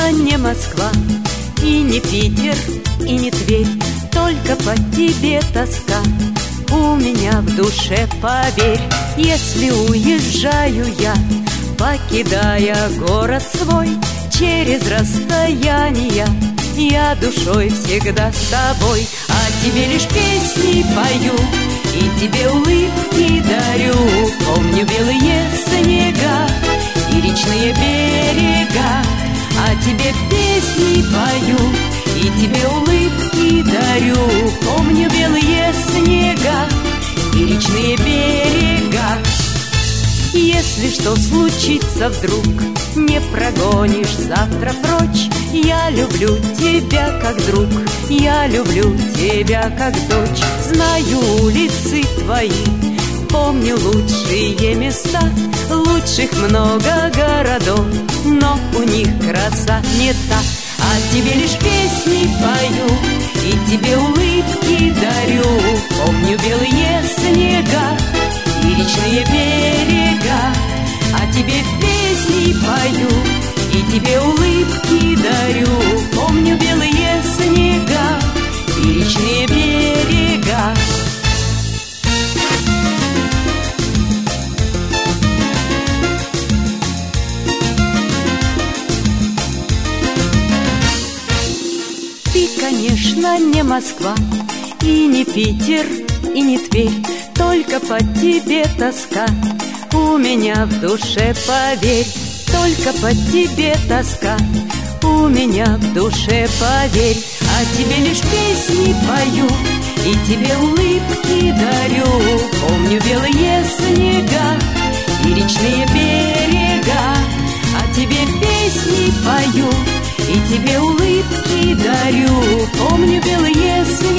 конечно, не Москва, и не Питер, и не Тверь, только по тебе тоска у меня в душе, поверь. Если уезжаю я, покидая город свой, через расстояние я душой всегда с тобой. А тебе лишь песни пою и тебе улыбки дарю. Помню белые снега и речные берега, а тебе песни пою и тебе улыбки дарю. Помню белые снега и речные берега. Если что случится вдруг, не прогонишь завтра прочь. Я люблю тебя как друг, я люблю тебя как дочь. Знаю улицы твои, помню лучшие места. Лучших много городов, но у них краса не та. А тебе лишь песни пою и тебе улыбки дарю. Помню белые снега и речные берега, а тебе песни пою и тебе улыбки дарю. Помню белые снега и речные берега. Ты, конечно, не Москва, и не Питер, и не Тверь, только по тебе тоска у меня в душе, поверь. Только по тебе тоска у меня в душе, поверь. А тебе лишь песни пою и тебе улыбки дарю. Помню белые снега и речные берега, а тебе песни пою и тебе улыбки дарю. Помню белые снега